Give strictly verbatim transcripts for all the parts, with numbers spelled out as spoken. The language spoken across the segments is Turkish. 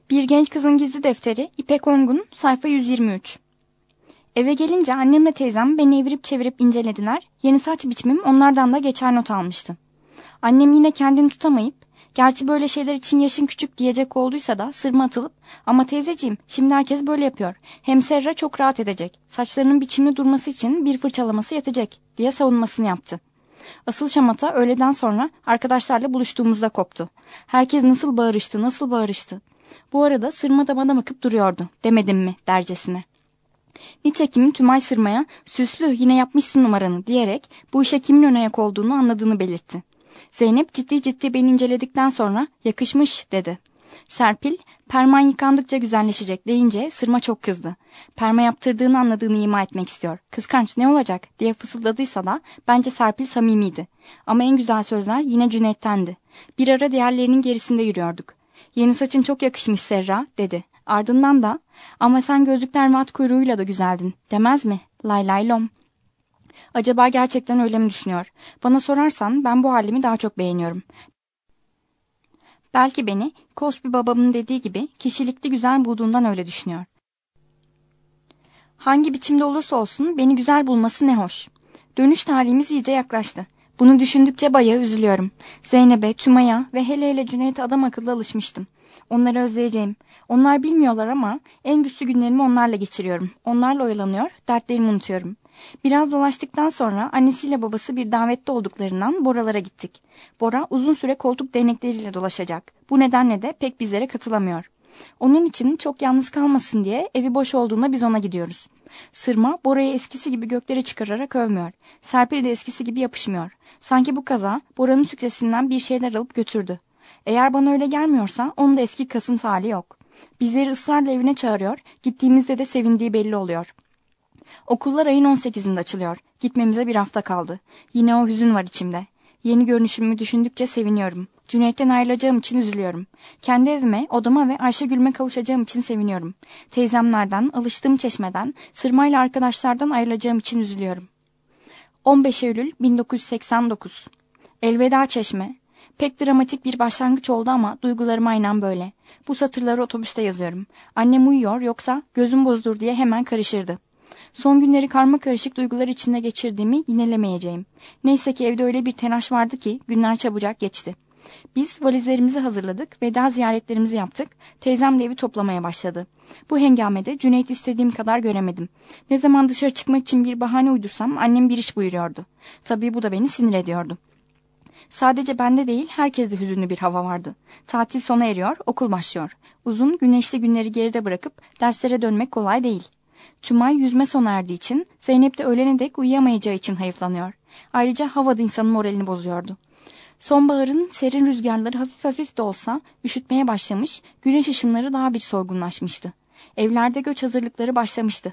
Bir Genç Kızın Gizli Defteri, İpek Ongun, sayfa yüz yirmi üç. Eve gelince annemle teyzem beni evirip çevirip incelediler. Yeni saç biçimim onlardan da geçer not almıştı. Annem yine kendini tutamayıp, gerçi böyle şeyler için yaşın küçük diyecek olduysa da sırma atılıp, ama teyzeciğim şimdi herkes böyle yapıyor. Hem Serra çok rahat edecek. Saçlarının biçimli durması için bir fırçalaması yetecek diye savunmasını yaptı. Asıl şamata öğleden sonra arkadaşlarla buluştuğumuzda koptu. Herkes nasıl bağırıştı, nasıl bağırıştı. Bu arada Sırma da bana bakıp duruyordu. Demedim mi dercesine. Nitekim Tümay Sırma'ya süslü yine yapmışsın numaranı diyerek bu işe kimin ön ayak olduğunu anladığını belirtti. Zeynep ciddi ciddi beni inceledikten sonra yakışmış dedi. Serpil perman yıkandıkça güzelleşecek deyince Sırma çok kızdı. Perma yaptırdığını anladığını ima etmek istiyor. Kıskanç ne olacak diye fısıldadıysa da bence Serpil samimiydi. Ama en güzel sözler yine Cüneyt'tendi. Bir ara diğerlerinin gerisinde yürüyorduk. Yeni saçın çok yakışmış Serra dedi. Ardından da ama sen gözlükler ve at kuyruğuyla da güzeldin demez mi? Lay lay lom. Acaba gerçekten öyle mi düşünüyor? Bana sorarsan ben bu halimi daha çok beğeniyorum. Belki beni Cosby babamın dediği gibi kişilikli güzel bulduğundan öyle düşünüyor. Hangi biçimde olursa olsun beni güzel bulması ne hoş. Dönüş tarihimiz iyice yaklaştı. Bunu düşündükçe bayağı üzülüyorum. Zeynep'e, Tümay'a ve hele hele Cüneyt'e adam akıllı alışmıştım. Onları özleyeceğim. Onlar bilmiyorlar ama en güçlü günlerimi onlarla geçiriyorum. Onlarla oyalanıyor, dertlerimi unutuyorum. Biraz dolaştıktan sonra annesiyle babası bir davette olduklarından Boralara gittik. Bora uzun süre koltuk değnekleriyle dolaşacak. Bu nedenle de pek bizlere katılamıyor. Onun için çok yalnız kalmasın diye evi boş olduğunda biz ona gidiyoruz. Sırma Bora'yı eskisi gibi göklere çıkararak övmüyor. Serpil de eskisi gibi yapışmıyor. Sanki bu kaza Bora'nın süksesinden bir şeyler alıp götürdü. Eğer bana öyle gelmiyorsa onun da eski kasıntı hali yok. Bizleri ısrarla evine çağırıyor, gittiğimizde de sevindiği belli oluyor. Okullar ayın on sekizinde açılıyor. Gitmemize bir hafta kaldı. Yine o hüzün var içimde. Yeni görünüşümü düşündükçe seviniyorum. Cüneyt'ten ayrılacağım için üzülüyorum. Kendi evime, odama ve Ayşegül'me kavuşacağım için seviniyorum. Teyzemlerden, alıştığım çeşmeden, Sırma'yla arkadaşlardan ayrılacağım için üzülüyorum. on beş Eylül bin dokuz yüz seksen dokuz. Elveda Çeşme. Pek dramatik bir başlangıç oldu ama duygularım aynen böyle. Bu satırları otobüste yazıyorum. Annem uyuyor yoksa gözüm bozulur diye hemen karışırdı. Son günleri karma karışık duygular içinde geçirdiğimi yinelemeyeceğim. Neyse ki evde öyle bir telaş vardı ki günler çabucak geçti. Biz valizlerimizi hazırladık, veda ziyaretlerimizi yaptık. Teyzem de evi toplamaya başladı. Bu hengamede Cüneyt istediğim kadar göremedim. Ne zaman dışarı çıkmak için bir bahane uydursam annem bir iş buyuruyordu. Tabii bu da beni sinir ediyordu. Sadece bende değil, herkeste hüzünlü bir hava vardı. Tatil sona eriyor, okul başlıyor. Uzun, güneşli günleri geride bırakıp derslere dönmek kolay değil. Tümay yüzme sona erdiği için, Zeynep de öğlene dek uyuyamayacağı için hayıflanıyor. Ayrıca havada insanın moralini bozuyordu. Sonbaharın serin rüzgarları hafif hafif de olsa üşütmeye başlamış, güneş ışınları daha bir solgunlaşmıştı. Evlerde göç hazırlıkları başlamıştı.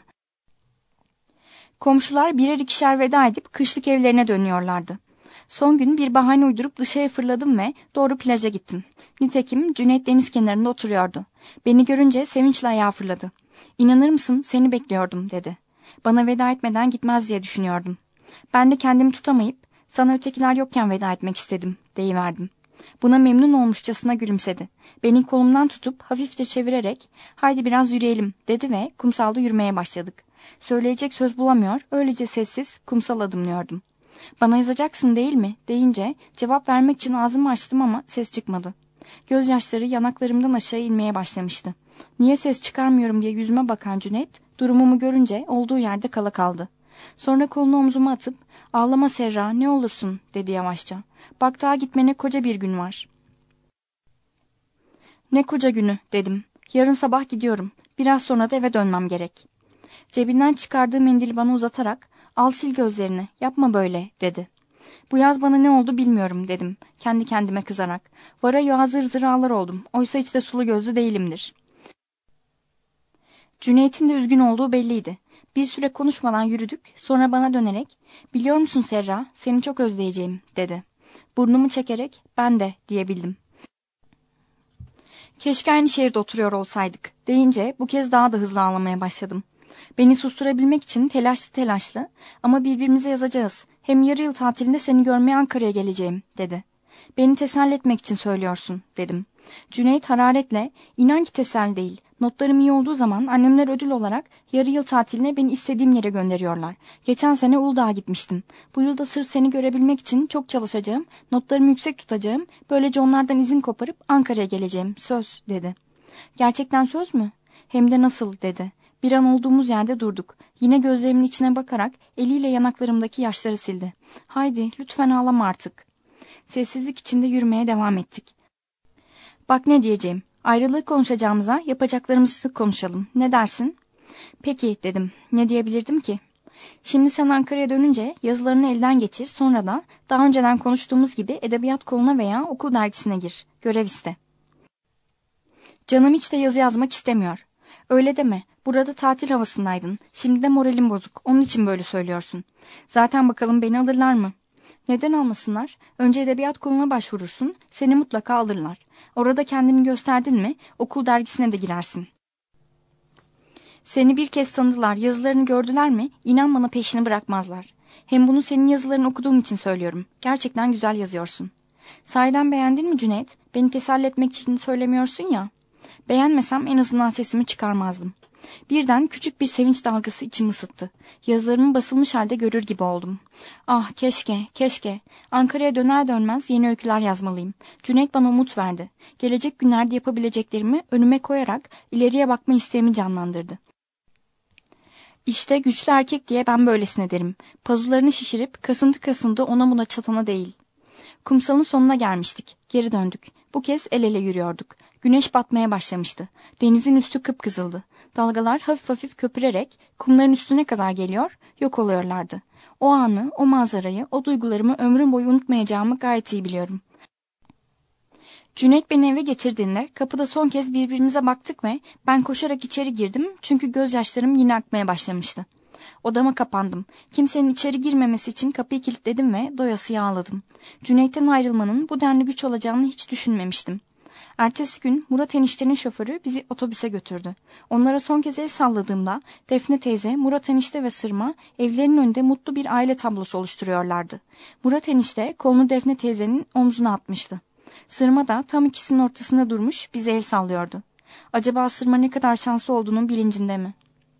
Komşular birer ikişer veda edip kışlık evlerine dönüyorlardı. Son gün bir bahane uydurup dışarı fırladım ve doğru plaja gittim. Nitekim Cüneyt deniz kenarında oturuyordu. Beni görünce sevinçle ayağa fırladı. "İnanır mısın, seni bekliyordum," dedi. Bana veda etmeden gitmez diye düşünüyordum. Ben de kendimi tutamayıp sana ötekiler yokken veda etmek istedim deyiverdim. Buna memnun olmuşçasına gülümsedi. Beni kolumdan tutup hafifçe çevirerek haydi biraz yürüyelim dedi ve kumsalda yürümeye başladık. Söyleyecek söz bulamıyor, öylece sessiz kumsal adımlıyordum. "Bana yazacaksın değil mi?" deyince cevap vermek için ağzımı açtım ama ses çıkmadı. Gözyaşları yanaklarımdan aşağı inmeye başlamıştı. Niye ses çıkarmıyorum diye yüzüme bakan Cüneyt durumumu görünce olduğu yerde kala kaldı. Sonra kolunu omzuma atıp "Ağlama Serra, ne olursun," dedi yavaşça. "Bak daha gitmene koca bir gün var." "Ne koca günü," dedim. "Yarın sabah gidiyorum. Biraz sonra da eve dönmem gerek." Cebinden çıkardığı mendili bana uzatarak "Al sil gözlerini, yapma böyle," dedi. "Bu yaz bana ne oldu bilmiyorum," dedim kendi kendime kızarak. Varaya hazır zır ağlar oldum. Oysa hiç de sulu gözlü değilimdir. Cüneyt'in de üzgün olduğu belliydi. Bir süre konuşmadan yürüdük. Sonra bana dönerek "Biliyor musun Serra, seni çok özleyeceğim," dedi. Burnumu çekerek "Ben de," diyebildim. "Keşke aynı şehirde oturuyor olsaydık," deyince bu kez daha da hızlı ağlamaya başladım. Beni susturabilmek için telaşlı telaşlı "Ama birbirimize yazacağız. Hem yarı yıl tatilinde seni görmeye Ankara'ya geleceğim," dedi. "Beni teselli etmek için söylüyorsun," dedim. Cüneyt hararetle, inan ki teselli değil. Notlarım iyi olduğu zaman annemler ödül olarak yarı yıl tatiline beni istediğim yere gönderiyorlar. Geçen sene Uludağ'a gitmiştim. Bu yılda sırf seni görebilmek için çok çalışacağım, notlarımı yüksek tutacağım, böylece onlardan izin koparıp Ankara'ya geleceğim, söz dedi. Gerçekten söz mü? Hem de nasıl dedi. Bir an olduğumuz yerde durduk. Yine gözlerimin içine bakarak eliyle yanaklarımdaki yaşları sildi. Haydi lütfen ağlama artık. Sessizlik içinde yürümeye devam ettik. Bak ne diyeceğim. Ayrılığı konuşacağımıza yapacaklarımızı konuşalım. Ne dersin? Peki dedim. Ne diyebilirdim ki? Şimdi sen Ankara'ya dönünce yazılarını elden geçir. Sonra da daha önceden konuştuğumuz gibi edebiyat koluna veya okul dergisine gir. Görev iste. Canım hiç de yazı yazmak istemiyor. Öyle deme. Burada tatil havasındaydın. Şimdi de moralim bozuk. Onun için böyle söylüyorsun. Zaten bakalım beni alırlar mı? Neden almasınlar? Önce edebiyat koluna başvurursun. Seni mutlaka alırlar. Orada kendini gösterdin mi okul dergisine de girersin. Seni bir kez tanıdılar, yazılarını gördüler mi inan bana peşini bırakmazlar. Hem bunu senin yazılarını okuduğum için söylüyorum. Gerçekten güzel yazıyorsun. Sahiden beğendin mi Cüneyt? Beni teselli etmek için söylemiyorsun ya. Beğenmesem en azından sesimi çıkarmazdım. Birden küçük bir sevinç dalgası içimi ısıttı. Yazılarımı basılmış halde görür gibi oldum. Ah keşke, keşke. Ankara'ya döner dönmez yeni öyküler yazmalıyım. Cüneyt bana umut verdi. Gelecek günlerde yapabileceklerimi önüme koyarak ileriye bakma isteğimi canlandırdı. İşte güçlü erkek diye ben böylesine derim. Pazularını şişirip kasıntı kasıntı ona buna çatana değil. Kumsalın sonuna gelmiştik. Geri döndük. Bu kez el ele yürüyorduk. Güneş batmaya başlamıştı. Denizin üstü kıpkızıldı. Dalgalar hafif hafif köpürerek kumların üstüne kadar geliyor, yok oluyorlardı. O anı, o manzarayı, o duygularımı ömrüm boyu unutmayacağımı gayet iyi biliyorum. Cüneyt beni eve getirdiğinde kapıda son kez birbirimize baktık ve ben koşarak içeri girdim çünkü gözyaşlarım yine akmaya başlamıştı. Odama kapandım. Kimsenin içeri girmemesi için kapıyı kilitledim ve doyasıya ağladım. Cüneyt'ten ayrılmanın bu denli güç olacağını hiç düşünmemiştim. Ertesi gün Murat eniştenin şoförü bizi otobüse götürdü. Onlara son kez el salladığımda Defne teyze, Murat enişte ve Sırma evlerinin önünde mutlu bir aile tablosu oluşturuyorlardı. Murat enişte kolunu Defne teyzenin omzuna atmıştı. Sırma da tam ikisinin ortasında durmuş bize el sallıyordu. Acaba Sırma ne kadar şanslı olduğunun bilincinde mi?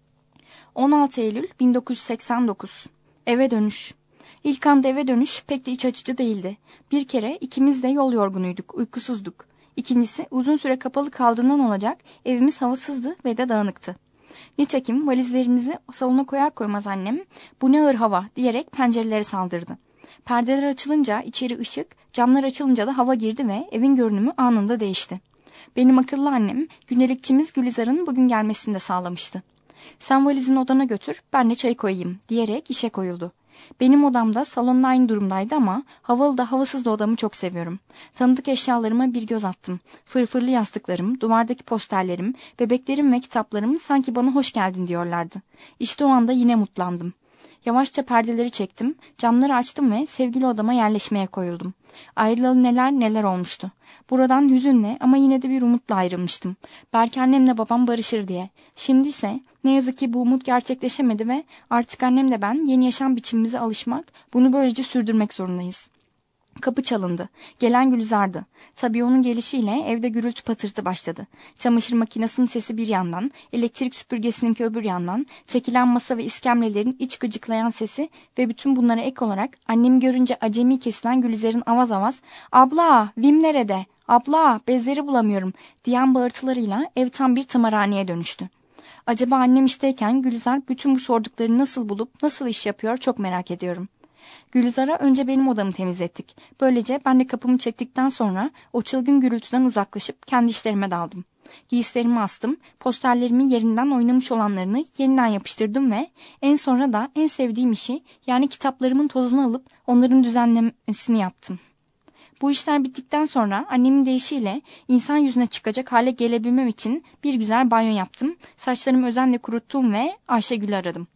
on altı Eylül bin dokuz yüz seksen dokuz. Eve dönüş. İlk anda eve dönüş pek de iç açıcı değildi. Bir kere ikimiz de yol yorgunuyduk, uykusuzduk. İkincisi uzun süre kapalı kaldığından olacak evimiz havasızdı ve de dağınıktı. Nitekim valizlerimizi salona koyar koymaz annem bu ne ağır hava diyerek pencerelere saldırdı. Perdeler açılınca içeri ışık, camlar açılınca da hava girdi ve evin görünümü anında değişti. Benim akıllı annem günlükçimiz Gülizar'ın bugün gelmesini de sağlamıştı. Sen valizini odana götür ben de çay koyayım diyerek işe koyuldu. Benim odamda salonla aynı durumdaydı ama havalı da havasız da odamı çok seviyorum. Tanıdık eşyalarıma bir göz attım. Fırfırlı yastıklarım, duvardaki posterlerim, bebeklerim ve kitaplarım sanki bana hoş geldin diyorlardı. İşte o anda yine mutlandım. Yavaşça perdeleri çektim, camları açtım ve sevgili odama yerleşmeye koyuldum. Ayrılalı neler neler olmuştu. Buradan hüzünle ama yine de bir umutla ayrılmıştım. Belki annemle babam barışır diye. Şimdi ise ne yazık ki bu umut gerçekleşemedi ve artık annemle ben yeni yaşam biçimimize alışmak, bunu böylece sürdürmek zorundayız. Kapı çalındı. Gelen Gülizar'dı. Tabii onun gelişiyle evde gürültü patırtı başladı. Çamaşır makinesinin sesi bir yandan, elektrik süpürgesininki öbür yandan, çekilen masa ve iskemlelerin iç gıcıklayan sesi ve bütün bunlara ek olarak annemi görünce acemi kesilen Gülizar'ın avaz avaz "Abla, Vim nerede? Abla, bezleri bulamıyorum" diyen bağırtılarıyla ev tam bir tımarhaneye dönüştü. Acaba annem işteyken Gülizar bütün bu sordukları nasıl bulup nasıl iş yapıyor çok merak ediyorum. Gülizar'a önce benim odamı temizlettik. Böylece ben de kapımı çektikten sonra o çılgın gürültüden uzaklaşıp kendi işlerime daldım. Giysilerimi astım, posterlerimi yerinden oynamış olanlarını yeniden yapıştırdım ve en sonra da en sevdiğim işi yani kitaplarımın tozunu alıp onların düzenlemesini yaptım. Bu işler bittikten sonra annemin deyişiyle insan yüzüne çıkacak hale gelebilmem için bir güzel banyo yaptım. Saçlarımı özenle kuruttum ve Ayşegül'ü aradım.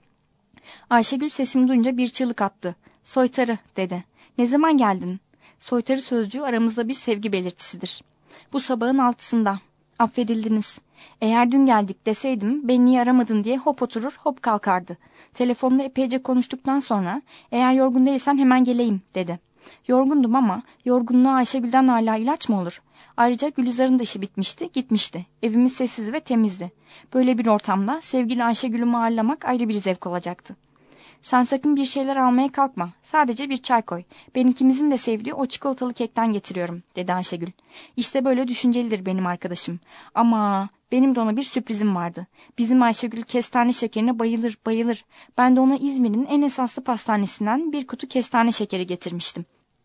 Ayşegül sesimi duyunca bir çığlık attı. "Soytarı" dedi. "Ne zaman geldin?" Soytarı sözcüğü aramızda bir sevgi belirtisidir. "Bu sabahın altısında. Affedildiniz. Eğer dün geldik deseydim beni niye aramadın diye hop oturur hop kalkardı. Telefonda epeyce konuştuktan sonra eğer yorgun değilsen hemen geleyim dedi. Yorgundum ama yorgunluğa Ayşegül'den hala ilaç mı olur? Ayrıca Gülizar'ın da işi bitmişti, gitmişti. Evimiz sessiz ve temizdi. Böyle bir ortamda sevgili Ayşegül'ü ağırlamak ayrı bir zevk olacaktı. Sen sakın bir şeyler almaya kalkma. Sadece bir çay koy. Ben ikimizin de sevdiği o çikolatalı kekten getiriyorum, dedi Ayşegül. İşte böyle düşüncelidir benim arkadaşım. Ama benim de ona bir sürprizim vardı. Bizim Ayşegül kestane şekerine bayılır, bayılır. Ben de ona İzmir'in en esaslı pastanesinden bir kutu kestane şekeri getirmiştim.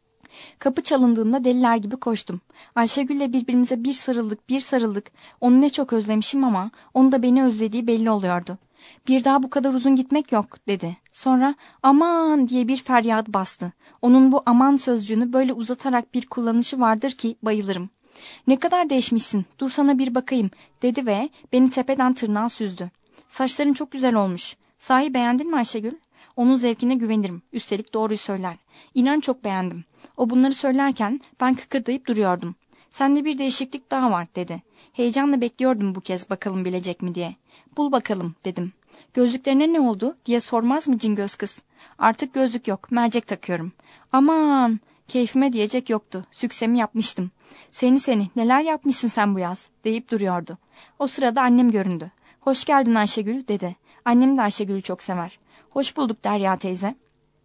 Kapı çalındığında deliler gibi koştum. Ayşegül'le birbirimize bir sarıldık, bir sarıldık. Onu ne çok özlemişim ama onu da beni özlediği belli oluyordu. Bir daha bu kadar uzun gitmek yok, dedi. Sonra aman diye bir feryat bastı. Onun bu aman sözcüğünü böyle uzatarak bir kullanışı vardır ki bayılırım. Ne kadar değişmişsin, dur sana bir bakayım, dedi ve beni tepeden tırnağa süzdü. Saçların çok güzel olmuş. Sahi beğendin mi Ayşegül? Onun zevkine güvenirim. Üstelik doğruyu söyler. İnan çok beğendim. O bunları söylerken ben kıkırdayıp duruyordum. Sende bir değişiklik daha var, dedi. Heyecanla bekliyordum bu kez bakalım bilecek mi diye. Bul bakalım, dedim. Gözlüklerine ne oldu diye sormaz mı cingöz kız? Artık gözlük yok, mercek takıyorum. Aman, keyfime diyecek yoktu. Süksemi yapmıştım. Seni seni neler yapmışsın sen bu yaz, deyip duruyordu. O sırada annem göründü. Hoş geldin Ayşegül, dedi. Annem de Ayşegül'ü çok sever. Hoş bulduk Derya teyze.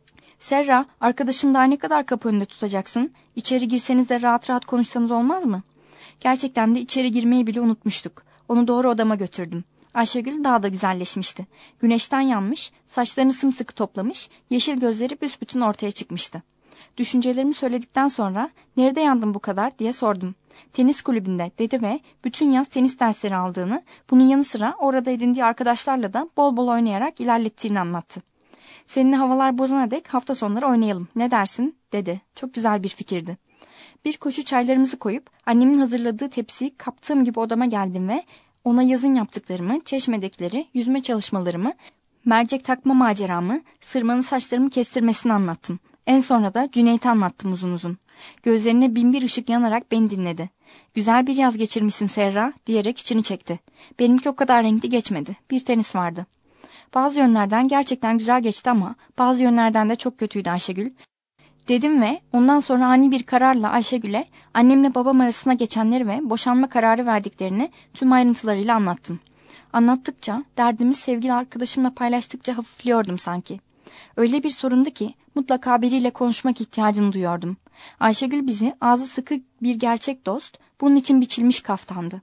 Serra, arkadaşın daha ne kadar kapı önünde tutacaksın? İçeri girseniz de rahat rahat konuşsanız olmaz mı? Gerçekten de içeri girmeyi bile unutmuştuk. Onu doğru odama götürdüm. Ayşegül daha da güzelleşmişti. Güneşten yanmış, saçlarını sımsıkı toplamış, yeşil gözleri büsbütün ortaya çıkmıştı. Düşüncelerimi söyledikten sonra nerede yandım bu kadar diye sordum. Tenis kulübünde, dedi ve bütün yaz tenis dersleri aldığını, bunun yanı sıra orada edindiği arkadaşlarla da bol bol oynayarak ilerlettiğini anlattı. Seninle havalar bozana dek hafta sonları oynayalım, ne dersin, dedi. Çok güzel bir fikirdi. Bir koşu çaylarımızı koyup annemin hazırladığı tepsiyi kaptığım gibi odama geldim ve ona yazın yaptıklarımı, çeşmedekileri, yüzme çalışmalarımı, mercek takma maceramı, sırmanın saçlarımı kestirmesini anlattım. En sonra da Cüneyt'i anlattım uzun uzun. Gözlerine bin bir ışık yanarak beni dinledi. Güzel bir yaz geçirmişsin Serra, diyerek içini çekti. Benimki o kadar renkli geçmedi. Bir tenis vardı. Bazı yönlerden gerçekten güzel geçti ama bazı yönlerden de çok kötüydü Ayşegül, dedim ve ondan sonra ani bir kararla Ayşegül'e annemle babam arasına geçenleri ve boşanma kararı verdiklerini tüm ayrıntılarıyla anlattım. Anlattıkça, derdimi sevgili arkadaşımla paylaştıkça hafifliyordum sanki. Öyle bir sorundu ki mutlaka biriyle konuşmak ihtiyacını duyuyordum. Ayşegül bizi ağzı sıkı bir gerçek dost, bunun için biçilmiş kaftandı.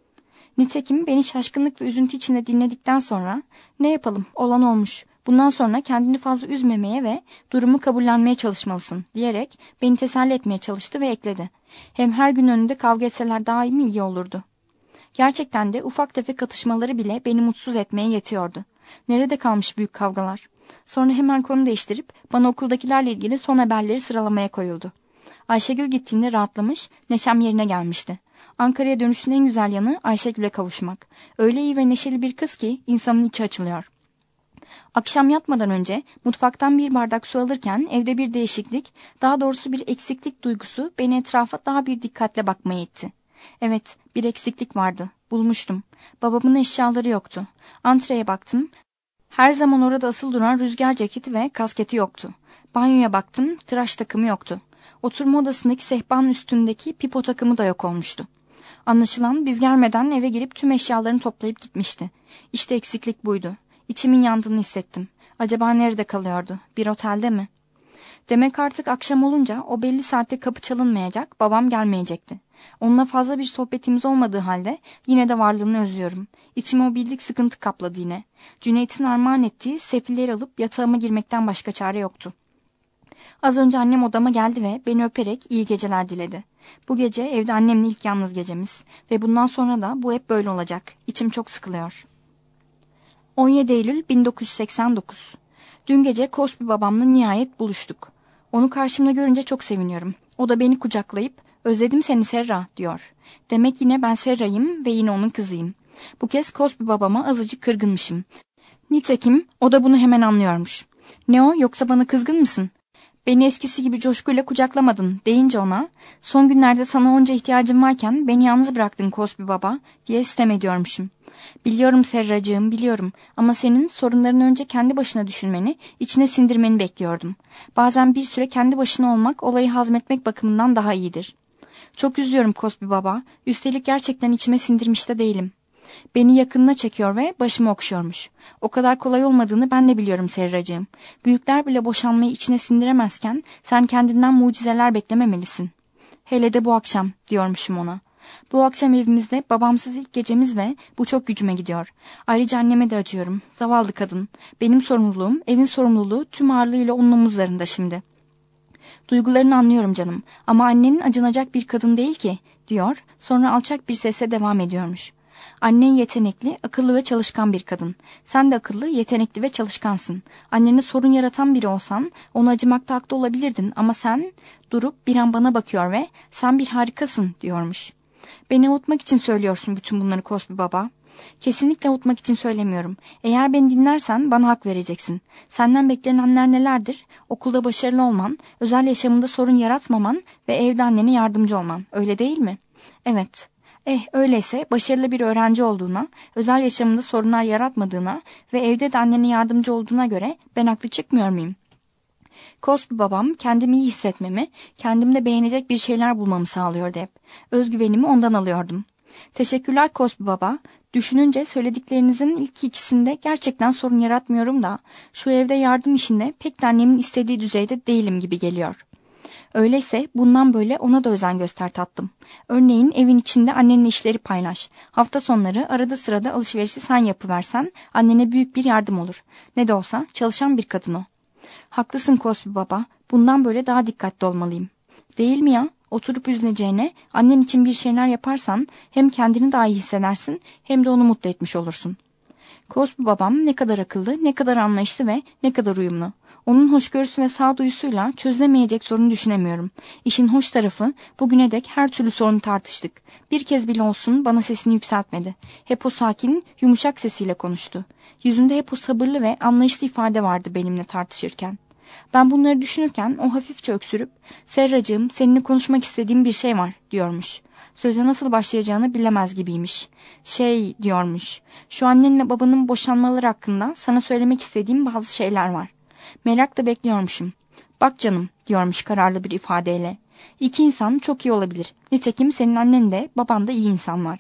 Nitekim beni şaşkınlık ve üzüntü içinde dinledikten sonra ne yapalım, olan olmuş. Bundan sonra kendini fazla üzmemeye ve durumu kabullenmeye çalışmalısın, diyerek beni teselli etmeye çalıştı ve ekledi. Hem her gün önünde kavga etseler daha iyi mi iyi olurdu. Gerçekten de ufak tefek atışmaları bile beni mutsuz etmeye yetiyordu. Nerede kalmış büyük kavgalar? Sonra hemen konu değiştirip bana okuldakilerle ilgili son haberleri sıralamaya koyuldu. Ayşegül gittiğinde rahatlamış, neşem yerine gelmişti. Ankara'ya dönüşün en güzel yanı Ayşegül'e kavuşmak. Öyle iyi ve neşeli bir kız ki insanın içi açılıyor. Akşam yatmadan önce mutfaktan bir bardak su alırken evde bir değişiklik, daha doğrusu bir eksiklik duygusu beni etrafa daha bir dikkatle bakmaya itti. Evet, bir eksiklik vardı. Bulmuştum. Babamın eşyaları yoktu. Antreye baktım. Her zaman orada asıl duran rüzgar ceketi ve kasketi yoktu. Banyoya baktım. Tıraş takımı yoktu. Oturma odasındaki sehpanın üstündeki pipo takımı da yok olmuştu. Anlaşılan biz gelmeden eve girip tüm eşyalarını toplayıp gitmişti. İşte eksiklik buydu. İçimin yandığını hissettim. Acaba nerede kalıyordu? Bir otelde mi? Demek artık akşam olunca o belli saatte kapı çalınmayacak, babam gelmeyecekti. Onunla fazla bir sohbetimiz olmadığı halde yine de varlığını özlüyorum. İçime o bildik sıkıntı kapladı yine. Cüneyt'in armağan ettiği sefilleri alıp yatağıma girmekten başka çare yoktu. Az önce annem odama geldi ve beni öperek iyi geceler diledi. Bu gece evde annemle ilk yalnız gecemiz ve bundan sonra da bu hep böyle olacak. İçim çok sıkılıyor. on yedi Eylül bin dokuz yüz seksen dokuz. Dün gece Cosby babamla nihayet buluştuk. Onu karşımda görünce çok seviniyorum. O da beni kucaklayıp "Özledim seni Serra," diyor. Demek yine ben Serra'yım ve yine onun kızıyım. Bu kez Cosby babama azıcık kırgınmışım. Nitekim o da bunu hemen anlıyormuş. "Ne o, yoksa bana kızgın mısın? Beni eskisi gibi coşkuyla kucaklamadın," deyince ona "Son günlerde sana onca ihtiyacım varken beni yalnız bıraktın Cosby baba," diye sitem ediyormuşum. "Biliyorum Serracığım, biliyorum, ama senin sorunlarını önce kendi başına düşünmeni, içine sindirmeni bekliyordum. Bazen bir süre kendi başına olmak olayı hazmetmek bakımından daha iyidir." Çok üzülüyorum Cosby baba. Üstelik gerçekten içime sindirmiş de değilim. Beni yakınına çekiyor ve başımı okşuyormuş. O kadar kolay olmadığını ben de biliyorum Serracığım. Büyükler bile boşanmayı içine sindiremezken sen kendinden mucizeler beklememelisin. Hele de bu akşam diyormuşum ona. Bu akşam evimizde babamsız ilk gecemiz ve bu çok gücüme gidiyor. Ayrıca anneme de acıyorum. Zavallı kadın. Benim sorumluluğum, evin sorumluluğu tüm ağırlığıyla onun omuzlarında şimdi. Duygularını anlıyorum canım ama annenin acınacak bir kadın değil ki diyor, sonra alçak bir sesle devam ediyormuş. Annen yetenekli, akıllı ve çalışkan bir kadın. Sen de akıllı, yetenekli ve çalışkansın. Annene sorun yaratan biri olsan ona acımakta haklı olabilirdin ama sen durup bir an bana bakıyor ve sen bir harikasın diyormuş. Beni avutmak için söylüyorsun bütün bunları Cosby baba. Kesinlikle avutmak için söylemiyorum. Eğer beni dinlersen bana hak vereceksin. Senden beklenenler nelerdir? Okulda başarılı olman, özel yaşamında sorun yaratmaman ve evde annene yardımcı olman. Öyle değil mi? Evet. Eh öyleyse başarılı bir öğrenci olduğuna, özel yaşamında sorunlar yaratmadığına ve evde de annene yardımcı olduğuna göre ben haklı çıkmıyor muyum? Cosby babam kendimi iyi hissetmemi, kendimde beğenecek bir şeyler bulmamı sağlıyordu hep. Özgüvenimi ondan alıyordum. Teşekkürler Cosby baba. Düşününce söylediklerinizin ilk ikisinde gerçekten sorun yaratmıyorum da şu evde yardım işinde pek de annemin istediği düzeyde değilim gibi geliyor. Öyleyse bundan böyle ona da özen göster tatlım. Örneğin evin içinde annenle işleri paylaş. Hafta sonları arada sırada alışverişi sen yapıversen annene büyük bir yardım olur. Ne de olsa çalışan bir kadın o. Haklısın Cosby baba. Bundan böyle daha dikkatli olmalıyım. Değil mi ya? Oturup üzüleceğine annen için bir şeyler yaparsan hem kendini daha iyi hissedersin hem de onu mutlu etmiş olursun. Cosby babam ne kadar akıllı, ne kadar anlayışlı ve ne kadar uyumlu. Onun hoşgörüsü ve sağduyusuyla çözülemeyecek sorunu düşünemiyorum. İşin hoş tarafı bugüne dek her türlü sorunu tartıştık. Bir kez bile olsun bana sesini yükseltmedi. Hep o sakin, yumuşak sesiyle konuştu. Yüzünde hep o sabırlı ve anlayışlı ifade vardı benimle tartışırken. Ben bunları düşünürken o hafifçe öksürüp "Serracığım, seninle konuşmak istediğim bir şey var." diyormuş. Söze nasıl başlayacağını bilemez gibiymiş. Şey diyormuş, "Şu annenle babanın boşanmaları hakkında sana söylemek istediğim bazı şeyler var." Merakla bekliyormuşum. "Bak canım," diyormuş kararlı bir ifadeyle. "İki insan çok iyi olabilir. Nitekim senin annen de baban da iyi insanlar."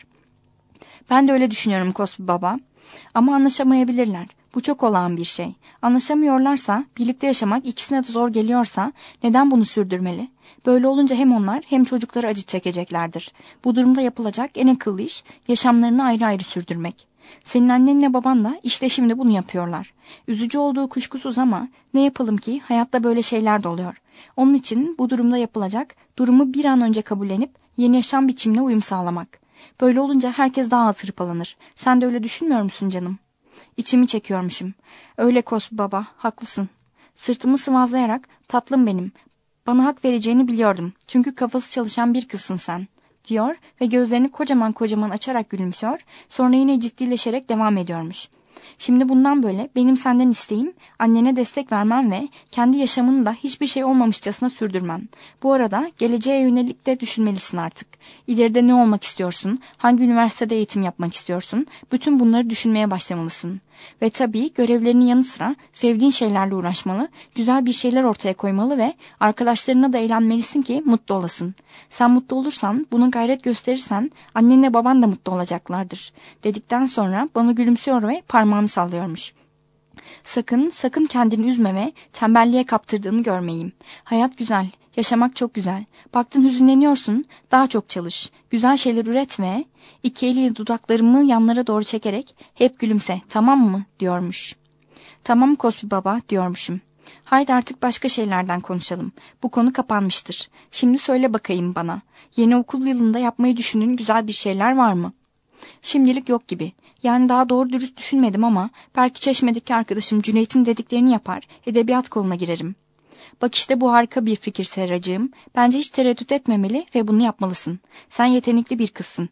Ben de öyle düşünüyorum Cosby baba. Ama anlaşamayabilirler. Bu çok olağan bir şey. Anlaşamıyorlarsa, birlikte yaşamak ikisine de zor geliyorsa neden bunu sürdürmeli? Böyle olunca hem onlar hem çocukları acı çekeceklerdir. Bu durumda yapılacak en akıllı iş yaşamlarını ayrı ayrı sürdürmek. Senin annenle baban da işte şimdi bunu yapıyorlar. Üzücü olduğu kuşkusuz ama ne yapalım ki hayatta böyle şeyler de oluyor. Onun için bu durumda yapılacak durumu bir an önce kabullenip yeni yaşam biçimine uyum sağlamak. Böyle olunca herkes daha az hırpalanır. Sen de öyle düşünmüyor musun canım? İçimi çekiyormuşum. Öyle Cosby baba, haklısın. Sırtımı sıvazlayarak, "Tatlım benim, bana hak vereceğini biliyordum. Çünkü kafası çalışan bir kızsın sen," diyor ve gözlerini kocaman kocaman açarak gülümsüyor. Sonra yine ciddileşerek devam ediyormuş. "Şimdi bundan böyle benim senden isteğim annene destek vermem ve kendi yaşamını da hiçbir şey olmamışçasına sürdürmem. Bu arada geleceğe yönelik de düşünmelisin artık. İleride ne olmak istiyorsun? Hangi üniversitede eğitim yapmak istiyorsun? Bütün bunları düşünmeye başlamalısın. Ve tabii görevlerinin yanı sıra sevdiğin şeylerle uğraşmalı, güzel bir şeyler ortaya koymalı ve arkadaşlarına da eğlenmelisin ki mutlu olasın. Sen mutlu olursan, buna gayret gösterirsen annenle baban da mutlu olacaklardır," dedikten sonra bana gülümsüyor ve parmağını sallıyormuş. "Sakın, sakın kendini üzme ve tembelliğe kaptırdığını görmeyeyim. Hayat güzel, yaşamak çok güzel. Baktın hüzünleniyorsun, daha çok çalış. Güzel şeyler üret ve..." İki eliyle dudaklarımı yanlara doğru çekerek "Hep gülümse, tamam mı?" diyormuş. "Tamam Cosby baba," diyormuşum. "Haydi artık başka şeylerden konuşalım. Bu konu kapanmıştır. Şimdi söyle bakayım bana. Yeni okul yılında yapmayı düşündüğün güzel bir şeyler var mı?" "Şimdilik yok gibi. Yani daha doğru dürüst düşünmedim ama belki Çeşme'deki arkadaşım Cüneyt'in dediklerini yapar, edebiyat koluna girerim." "Bak işte bu harika bir fikir Serracığım. Bence hiç tereddüt etmemeli ve bunu yapmalısın. Sen yetenekli bir kızsın.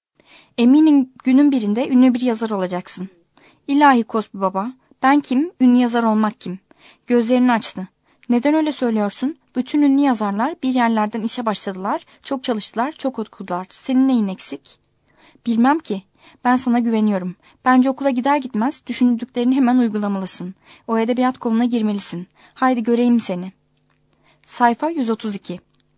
Eminim günün birinde ünlü bir yazar olacaksın." "İlahi Cosby baba, ben kim, ünlü yazar olmak kim?" Gözlerini açtı. "Neden öyle söylüyorsun? Bütün ünlü yazarlar bir yerlerden işe başladılar, çok çalıştılar, çok okudular. Senin neyin eksik?" "Bilmem ki. Ben sana güveniyorum. Bence okula gider gitmez düşündüklerini hemen uygulamalısın. O edebiyat koluna girmelisin. Haydi göreyim seni." Sayfa yüz otuz iki.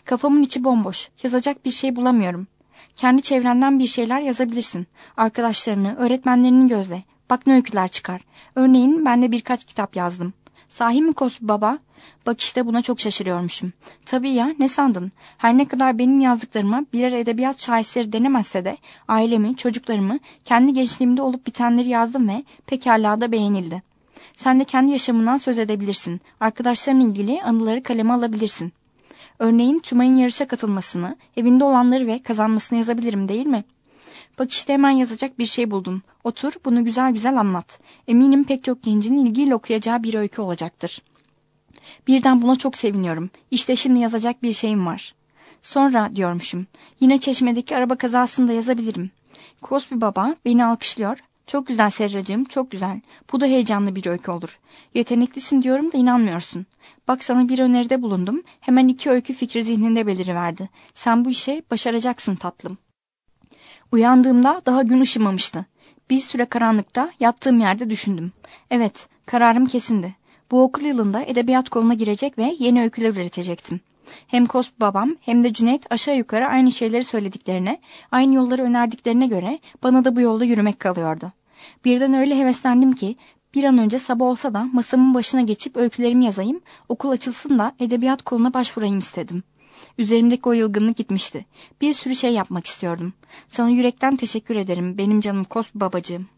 Kafamın içi bomboş. Yazacak bir şey bulamıyorum. Kendi çevrenden bir şeyler yazabilirsin. Arkadaşlarını, öğretmenlerini gözle. Bak ne öyküler çıkar. Örneğin ben de birkaç kitap yazdım. Sahi mi Cosby baba? Bak işte buna çok şaşırıyormuşum. Tabii ya, ne sandın? Her ne kadar benim yazdıklarıma birer edebiyat şaheseri denemezse de ailemi, çocuklarımı, kendi gençliğimde olup bitenleri yazdım ve pekala da beğenildi. Sen de kendi yaşamından söz edebilirsin. Arkadaşlarınla ilgili anıları kaleme alabilirsin. Örneğin Tümay'ın yarışa katılmasını, evinde olanları ve kazanmasını yazabilirim değil mi? Bak işte hemen yazacak bir şey buldun. Otur, bunu güzel güzel anlat. Eminim pek çok gencin ilgiyle okuyacağı bir öykü olacaktır. Birden buna çok seviniyorum. İşte şimdi yazacak bir şeyim var. Sonra diyormuşum. Yine Çeşme'deki araba kazasını da yazabilirim. Cosby baba beni alkışlıyor. Çok güzel Serracığım, çok güzel. Bu da heyecanlı bir öykü olur. Yeteneklisin diyorum da inanmıyorsun. Bak sana bir öneride bulundum. Hemen iki öykü fikri zihninde beliriverdi. Sen bu işe başaracaksın tatlım. Uyandığımda daha gün ışımamıştı. Bir süre karanlıkta yattığım yerde düşündüm. Evet, kararım kesindi. Bu okul yılında edebiyat koluna girecek ve yeni öyküler üretecektim. Hem Cosby babam hem de Cüneyt aşağı yukarı aynı şeyleri söylediklerine, aynı yolları önerdiklerine göre bana da bu yolda yürümek kalıyordu. Birden öyle heveslendim ki bir an önce sabah olsa da masamın başına geçip öykülerimi yazayım, okul açılsın da edebiyat koluna başvurayım istedim. Üzerimdeki o yılgınlık gitmişti. Bir sürü şey yapmak istiyordum. Sana yürekten teşekkür ederim benim canım Cosby babacığım.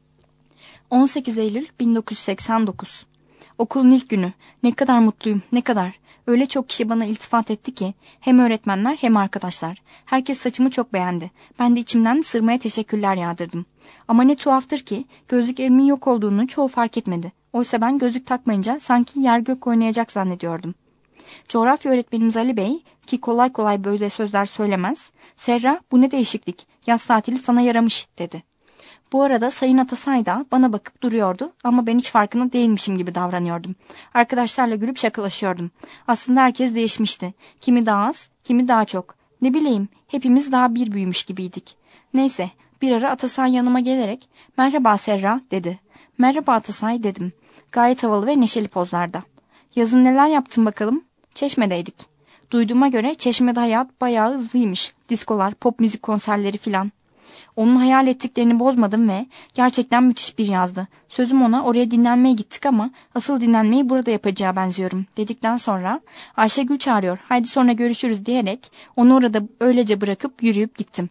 on sekiz Eylül bin dokuz yüz seksen dokuz. Okulun ilk günü. Ne kadar mutluyum, ne kadar. Öyle çok kişi bana iltifat etti ki. Hem öğretmenler hem arkadaşlar. Herkes saçımı çok beğendi. Ben de içimden sırmaya teşekkürler yağdırdım. Ama ne tuhaftır ki gözlüklerimin yok olduğunu çoğu fark etmedi. Oysa ben gözlük takmayınca sanki yer gök oynayacak zannediyordum. Coğrafya öğretmenimiz Ali Bey, ki kolay kolay böyle sözler söylemez, "Serra, bu ne değişiklik, yaz tatili sana yaramış," dedi. Bu arada Sayın Atasay da bana bakıp duruyordu ama ben hiç farkında değilmişim gibi davranıyordum. Arkadaşlarla gülüp şakalaşıyordum. Aslında herkes değişmişti. Kimi daha az, kimi daha çok. Ne bileyim, hepimiz daha bir büyümüş gibiydik. Neyse, bir ara Atasay yanıma gelerek "Merhaba Serra," dedi. "Merhaba Atasay," dedim. Gayet havalı ve neşeli pozlarda. "Yazın neler yaptın bakalım?" "Çeşme'deydik." Duyduğuma göre Çeşme'de hayat bayağı hızlıymış. Diskolar, pop müzik konserleri filan. Onun hayal ettiklerini bozmadım ve gerçekten müthiş bir yazdı. Sözüm ona oraya dinlenmeye gittik ama asıl dinlenmeyi burada yapacağı benziyorum dedikten sonra Ayşegül çağırıyor, haydi sonra görüşürüz diyerek onu orada öylece bırakıp yürüyüp gittim.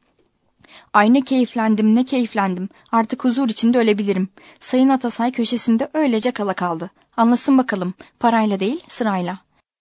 Ay ne keyiflendim ne keyiflendim. Artık huzur içinde ölebilirim. Sayın Atasay köşesinde öylece kala kaldı. Anlasın bakalım, parayla değil sırayla.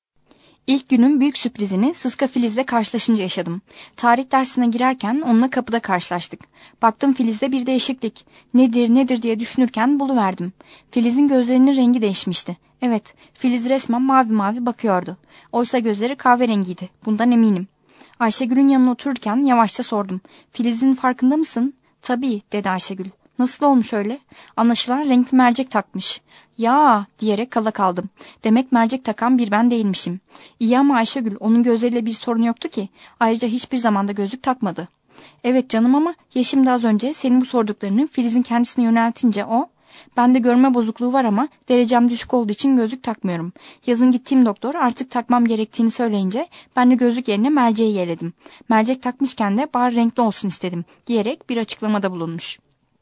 İlk günün büyük sürprizini Sıska Filiz'le karşılaşınca yaşadım. Tarih dersine girerken onunla kapıda karşılaştık. Baktım Filiz'de bir değişiklik. Nedir nedir diye düşünürken buluverdim. Filiz'in gözlerinin rengi değişmişti. Evet, Filiz resmen mavi mavi bakıyordu. Oysa gözleri kahverengiydi. Bundan eminim. Ayşegül'ün yanına otururken yavaşça sordum. "Filiz'in farkında mısın?" "Tabii," dedi Ayşegül. "Nasıl olmuş öyle?" "Anlaşılan renkli mercek takmış." "Ya," diyerek kala kaldım. Demek mercek takan bir ben değilmişim. İyi ama Ayşegül, onun gözleriyle bir sorun yoktu ki. Ayrıca hiçbir zamanda gözlük takmadı. "Evet canım ama ya şimdi az önce senin bu sorduklarını Filiz'in kendisine yöneltince o... Bende görme bozukluğu var ama derecem düşük olduğu için gözlük takmıyorum. Yazın gittiğim doktor artık takmam gerektiğini söyleyince ben de gözlük yerine merceği yeledim. Mercek takmışken de bari renkli olsun istedim," diyerek bir açıklamada bulunmuş.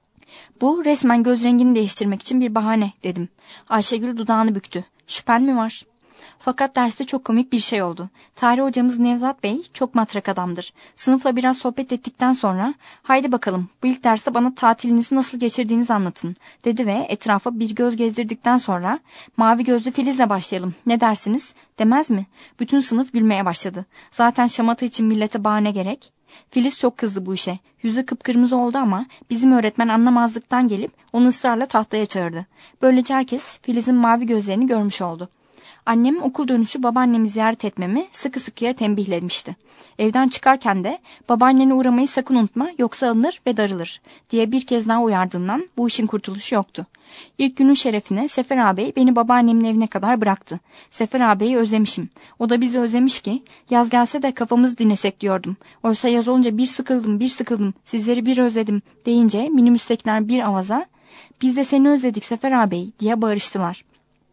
"Bu resmen göz rengini değiştirmek için bir bahane," dedim. Ayşegül dudağını büktü. "Şüphen mi var?" Fakat derste çok komik bir şey oldu. Tarih hocamız Nevzat Bey çok matrak adamdır. Sınıfla biraz sohbet ettikten sonra "Haydi bakalım bu ilk derste bana tatilinizi nasıl geçirdiğinizi anlatın," dedi ve etrafa bir göz gezdirdikten sonra "Mavi gözlü Filiz'le başlayalım, ne dersiniz?" demez mi? Bütün sınıf gülmeye başladı. Zaten şamata için millete bahane gerek. Filiz çok kızdı bu işe. Yüzü kıpkırmızı oldu ama bizim öğretmen anlamazlıktan gelip onu ısrarla tahtaya çağırdı. Böylece herkes Filiz'in mavi gözlerini görmüş oldu. Annem okul dönüşü babaannemi ziyaret etmemi sıkı sıkıya tembihlemişti. Evden çıkarken de "Babaannene uğramayı sakın unutma, yoksa alınır ve darılır," diye bir kez daha uyardığımdan bu işin kurtuluşu yoktu. İlk günün şerefine Sefer ağabey beni babaannemin evine kadar bıraktı. Sefer ağabeyi özlemişim. O da bizi özlemiş ki yaz gelse de kafamızı dinlesek diyordum. Oysa yaz olunca bir sıkıldım bir sıkıldım, sizleri bir özledim deyince minibüstekiler bir avaza "Biz de seni özledik Sefer ağabey," diye bağırıştılar.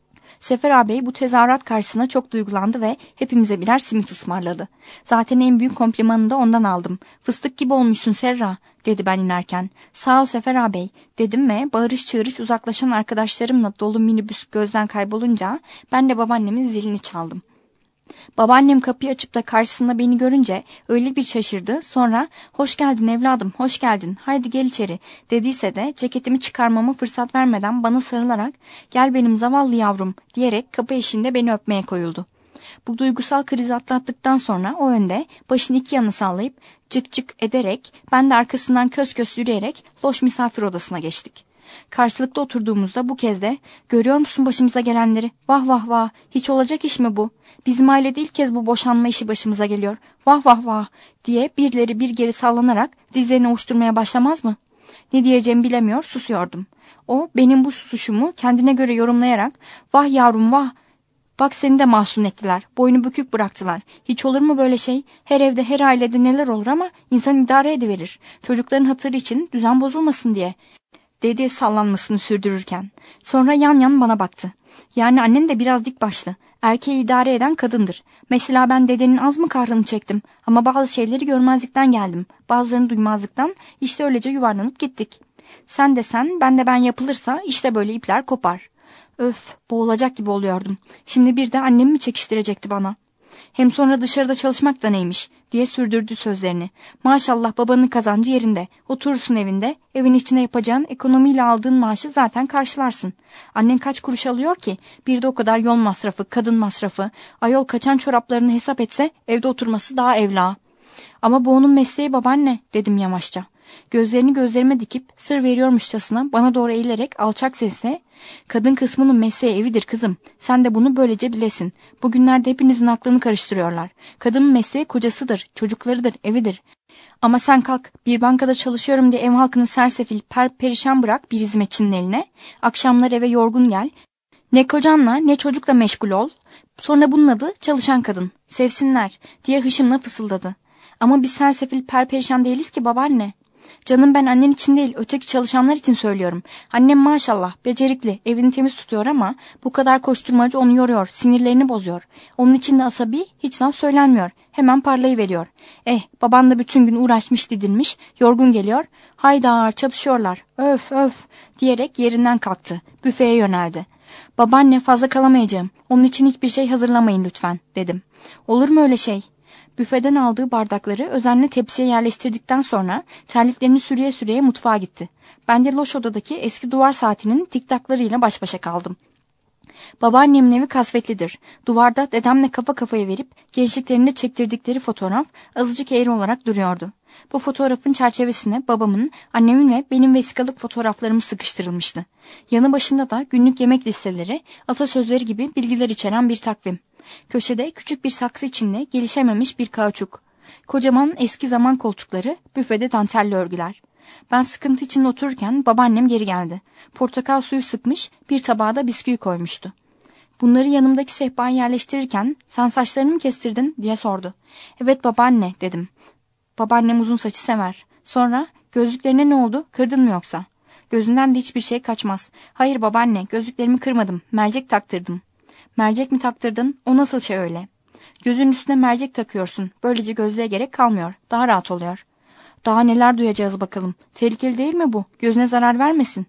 Sefer ağabey bu tezahürat karşısında çok duygulandı ve hepimize birer simit ısmarladı. Zaten en büyük komplimanını da ondan aldım. Fıstık gibi olmuşsun Serra, dedi ben inerken. Sağ ol Sefer ağabey, dedim ve bağırış çığırış uzaklaşan arkadaşlarımla dolu minibüs gözden kaybolunca ben de babaannemin zilini çaldım. Babaannem kapıyı açıp da karşısında beni görünce öyle bir şaşırdı. Sonra hoş geldin evladım, hoş geldin, haydi gel içeri dediyse de ceketimi çıkarmama fırsat vermeden bana sarılarak gel benim zavallı yavrum diyerek kapı eşiğinde beni öpmeye koyuldu. Bu duygusal krizi atlattıktan sonra o önde başını iki yana sallayıp cık cık ederek ben de arkasından kös kös yürüyerek loş misafir odasına geçtik. Karşılıklı oturduğumuzda bu kez de görüyor musun başımıza gelenleri? Vah vah vah, hiç olacak iş mi bu? Bizim ailede ilk kez bu boşanma işi başımıza geliyor. Vah vah vah diye birileri bir geri sallanarak dizlerini ovuşturmaya başlamaz mı? Ne diyeceğimi bilemiyor, susuyordum. O benim bu susuşumu kendine göre yorumlayarak vah yavrum vah, bak seni de mahzun ettiler, boynu bükük bıraktılar. Hiç olur mu böyle şey? Her evde her ailede neler olur ama insan idare ediverir. Çocukların hatırı için düzen bozulmasın diye, dedi sallanmasını sürdürürken. Sonra yan yan bana baktı. Yani annen de biraz dik başlı. Erkeği idare eden kadındır. Mesela ben dedenin az mı kahrını çektim ama bazı şeyleri görmezlikten geldim. Bazılarını duymazlıktan, işte öylece yuvarlanıp gittik. Sen de sen, ben de ben yapılırsa işte böyle ipler kopar. Öf, boğulacak gibi oluyordum. Şimdi bir de annemi mi çekiştirecekti bana? Hem sonra dışarıda çalışmak da neymiş diye sürdürdü sözlerini. Maşallah babanın kazancı yerinde. Oturursun evinde. Evin içinde yapacağın ekonomiyle aldığın maaşı zaten karşılarsın. Annen kaç kuruş alıyor ki? Bir de o kadar yol masrafı, kadın masrafı. Ayol kaçan çoraplarını hesap etse evde oturması daha evla. Ama bu onun mesleği babaanne, dedim yamaçça. Gözlerini gözlerime dikip sır veriyormuşçasına bana doğru eğilerek alçak sesle kadın kısmının mesleği evidir kızım. Sen de bunu böylece bilesin. Bugünlerde hepinizin aklını karıştırıyorlar. Kadının mesleği kocasıdır, çocuklarıdır, evidir. Ama sen kalk bir bankada çalışıyorum diye ev halkını sersefil per perişan bırak bir hizmetçinin eline. Akşamlar eve yorgun gel. Ne kocanla ne çocukla meşgul ol. Sonra bunun adı çalışan kadın. Sevsinler diye hışımla fısıldadı. Ama biz sersefil per perişan değiliz ki babaanne. Canım ben annen için değil öteki çalışanlar için söylüyorum. Annem maşallah becerikli, evini temiz tutuyor ama bu kadar koşturmacı onu yoruyor, sinirlerini bozuyor. Onun için de asabi, hiç laf söylenmiyor. Hemen parlayıveriyor. Eh, baban da bütün gün uğraşmış didinmiş, yorgun geliyor. Hayda, çalışıyorlar, öf öf diyerek yerinden kalktı. Büfeye yöneldi. Babaanne fazla kalamayacağım. Onun için hiçbir şey hazırlamayın lütfen, dedim. Olur mu öyle şey? Büfeden aldığı bardakları özenle tepsiye yerleştirdikten sonra terliklerini sürüye sürüye mutfağa gitti. Ben de loş odadaki eski duvar saatinin tiktaklarıyla baş başa kaldım. Babaannemin evi kasvetlidir. Duvarda dedemle kafa kafaya verip gençliklerinde çektirdikleri fotoğraf azıcık eğri olarak duruyordu. Bu fotoğrafın çerçevesine babamın, annemin ve benim vesikalık fotoğraflarımız sıkıştırılmıştı. Yanı başında da günlük yemek listeleri, atasözleri gibi bilgiler içeren bir takvim. Köşede küçük bir saksı içinde gelişememiş bir kauçuk. Kocaman eski zaman koltukları, büfede dantelli örgüler. Ben sıkıntı içinde otururken babaannem geri geldi. Portakal suyu sıkmış, bir tabağa da bisküvi koymuştu. Bunları yanımdaki sehpaya yerleştirirken sen saçlarını mı kestirdin diye sordu. Evet babaanne, dedim. Babaannem uzun saçı sever. Sonra gözlüklerine ne oldu, kırdın mı yoksa? Gözünden de hiçbir şey kaçmaz. Hayır babaanne, gözlüklerimi kırmadım, mercek taktırdım. Mercek mi taktırdın? O nasıl şey öyle? Gözün üstüne mercek takıyorsun. Böylece gözlüğe gerek kalmıyor. Daha rahat oluyor. Daha neler duyacağız bakalım. Tehlikeli değil mi bu? Gözüne zarar vermesin.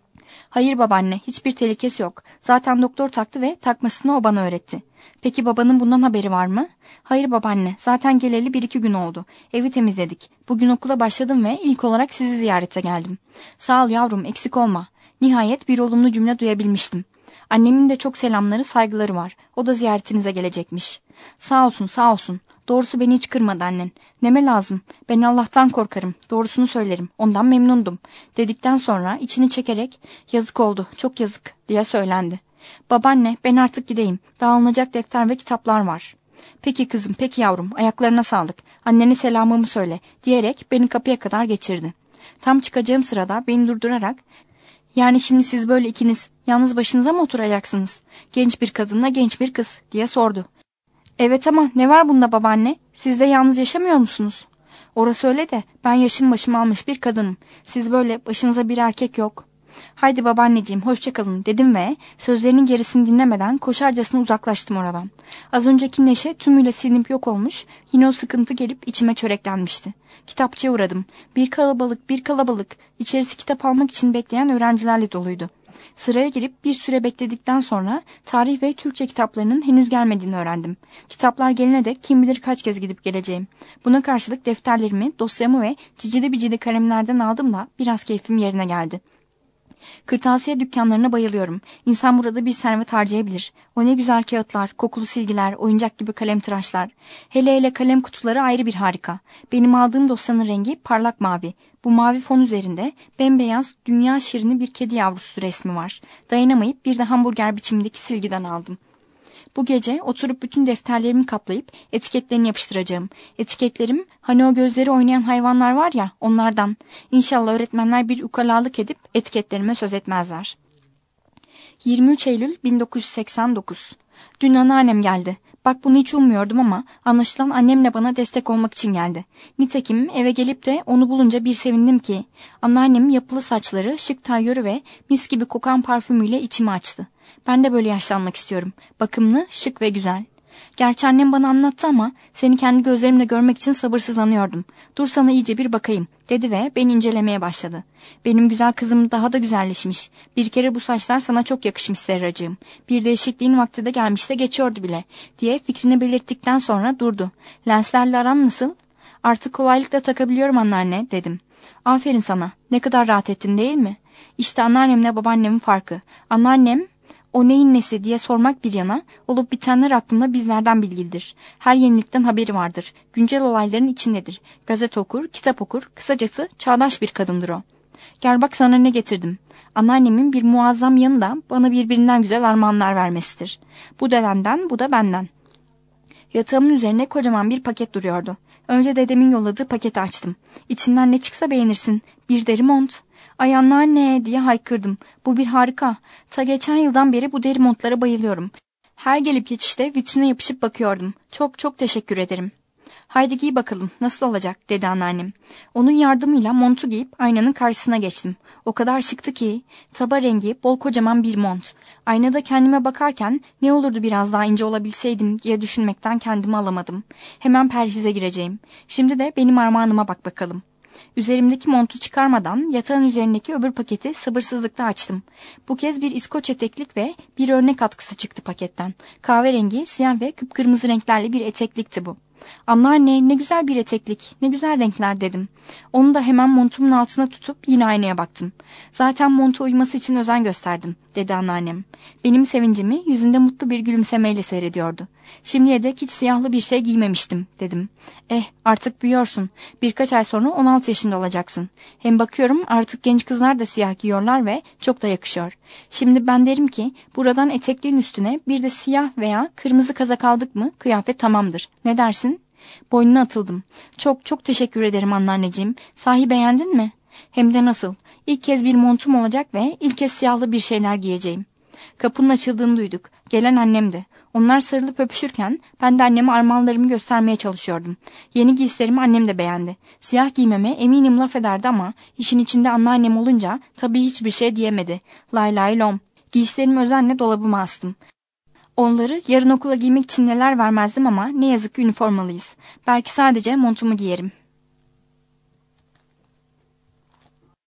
Hayır babaanne, hiçbir tehlikesi yok. Zaten doktor taktı ve takmasını o bana öğretti. Peki babanın bundan haberi var mı? Hayır babaanne, zaten geleli bir iki gün oldu. Evi temizledik. Bugün okula başladım ve ilk olarak sizi ziyarete geldim. Sağ ol yavrum, eksik olma. Nihayet bir olumlu cümle duyabilmiştim. Annemin de çok selamları, saygıları var. O da ziyaretinize gelecekmiş. Sağ olsun, sağ olsun. Doğrusu beni hiç kırmadı annen. Neme lazım? Ben Allah'tan korkarım. Doğrusunu söylerim. Ondan memnundum. Dedikten sonra içini çekerek yazık oldu, çok yazık diye söylendi. Babaanne, ben artık gideyim. Daha alınacak defter ve kitaplar var. Peki kızım, peki yavrum. Ayaklarına sağlık. Annene selamımı söyle diyerek beni kapıya kadar geçirdi. Tam çıkacağım sırada beni durdurarak yani şimdi siz böyle ikiniz yalnız başınıza mı oturacaksınız? Genç bir kadınla genç bir kız diye sordu. Evet ama ne var bunda babaanne? Siz de yalnız yaşamıyor musunuz? Orası öyle de ben yaşım başımı almış bir kadınım. Siz böyle başınıza bir erkek yok. Haydi babaanneciğim hoşça kalın dedim ve sözlerinin gerisini dinlemeden koşarcasına uzaklaştım oradan. Az önceki neşe tümüyle silinip yok olmuş, yine o sıkıntı gelip içime çöreklenmişti. Kitapçıya uğradım. Bir kalabalık bir kalabalık, içerisi kitap almak için bekleyen öğrencilerle doluydu. Sıraya girip bir süre bekledikten sonra tarih ve Türkçe kitaplarının henüz gelmediğini öğrendim. Kitaplar gelene dek kim bilir kaç kez gidip geleceğim. Buna karşılık defterlerimi, dosyamı ve cicili bicili kalemlerden aldım da biraz keyfim yerine geldi. Kırtasiye dükkanlarına bayılıyorum. İnsan burada bir servet harcayabilir. O ne güzel kağıtlar, kokulu silgiler, oyuncak gibi kalem tıraşlar. Hele hele kalem kutuları ayrı bir harika. Benim aldığım dosyanın rengi parlak mavi. Bu mavi fon üzerinde bembeyaz, dünya şirini bir kedi yavrusu resmi var. Dayanamayıp bir de hamburger biçimindeki silgiden aldım. Bu gece oturup bütün defterlerimi kaplayıp etiketlerini yapıştıracağım. Etiketlerim hani o gözleri oynayan hayvanlar var ya, onlardan. İnşallah öğretmenler bir ukalalık edip etiketlerime söz etmezler. yirmi üç Eylül bin dokuz yüz seksen dokuz. Dün anneannem geldi. Bak bunu hiç ummuyordum ama anlaşılan annemle bana destek olmak için geldi. Nitekim eve gelip de onu bulunca bir sevindim ki. Anneannemin yapılı saçları, şık tayyörü ve mis gibi kokan parfümüyle içimi açtı. Ben de böyle yaşlanmak istiyorum. Bakımlı, şık ve güzel. Gerçi annem bana anlattı ama seni kendi gözlerimle görmek için sabırsızlanıyordum. Dur sana iyice bir bakayım dedi ve beni incelemeye başladı. Benim güzel kızım daha da güzelleşmiş. Bir kere bu saçlar sana çok yakışmış Serracığım. Bir değişikliğin vakti de gelmiş de geçiyordu bile diye fikrini belirttikten sonra durdu. Lenslerle aran nasıl? Artık kolaylıkla takabiliyorum anneanne dedim. Aferin sana. Ne kadar rahat ettin değil mi? İşte anneannemle babaannemin farkı. Anneannem o neyin nesi diye sormak bir yana, olup bitenler hakkında bizlerden bilgilidir. Her yenilikten haberi vardır. Güncel olayların içindedir. Gazete okur, kitap okur, kısacası çağdaş bir kadındır o. Gel bak sana ne getirdim. Anneannemin bir muazzam yanı da bana birbirinden güzel armağanlar vermesidir. Bu dedemden, bu da benden. Yatağımın üzerine kocaman bir paket duruyordu. Önce dedemin yolladığı paketi açtım. İçinden ne çıksa beğenirsin. Bir deri mont. Ay anneanne diye haykırdım. Bu bir harika. Ta geçen yıldan beri bu deri montlara bayılıyorum. Her gelip geçişte vitrine yapışıp bakıyordum. Çok çok teşekkür ederim. Haydi giy bakalım nasıl olacak dedi anneannem. Onun yardımıyla montu giyip aynanın karşısına geçtim. O kadar şıktı ki taba rengi bol kocaman bir mont. Aynada kendime bakarken ne olurdu biraz daha ince olabilseydim diye düşünmekten kendimi alamadım. Hemen perhize gireceğim. Şimdi de benim armağanıma bak bakalım. Üzerimdeki montu çıkarmadan yatağın üzerindeki öbür paketi sabırsızlıkla açtım. Bu kez bir İskoç eteklik ve bir örnek atkısı çıktı paketten. Kahverengi, siyah ve kıpkırmızı renklerle bir eteklikti bu. Anneanne ne güzel bir eteklik, ne güzel renkler dedim. Onu da hemen montumun altına tutup yine aynaya baktım. Zaten montu uyması için özen gösterdim dedi anneannem. Benim sevincimi yüzünde mutlu bir gülümsemeyle seyrediyordu. Şimdiye dek hiç siyahlı bir şey giymemiştim dedim. Eh artık büyüyorsun. Birkaç ay sonra on altı yaşında olacaksın. Hem bakıyorum artık genç kızlar da siyah giyiyorlar ve çok da yakışıyor. Şimdi ben derim ki buradan etekliğin üstüne bir de siyah veya kırmızı kazak aldık mı kıyafet tamamdır. Ne dersin? Boynuna atıldım. Çok çok teşekkür ederim anneanneciğim. Sahi beğendin mi? Hem de nasıl? İlk kez bir montum olacak ve ilk kez siyahlı bir şeyler giyeceğim. Kapının açıldığını duyduk. Gelen annemdi. Onlar sarılıp öpüşürken ben de anneme armağanlarımı göstermeye çalışıyordum. Yeni giysilerimi annem de beğendi. Siyah giymeme eminim laf ederdi ama işin içinde anneannem olunca tabii hiçbir şey diyemedi. Lay lay lom. Giysilerimi özenle dolabıma astım. Onları yarın okula giymek için neler vermezdim ama ne yazık ki üniformalıyız. Belki sadece montumu giyerim.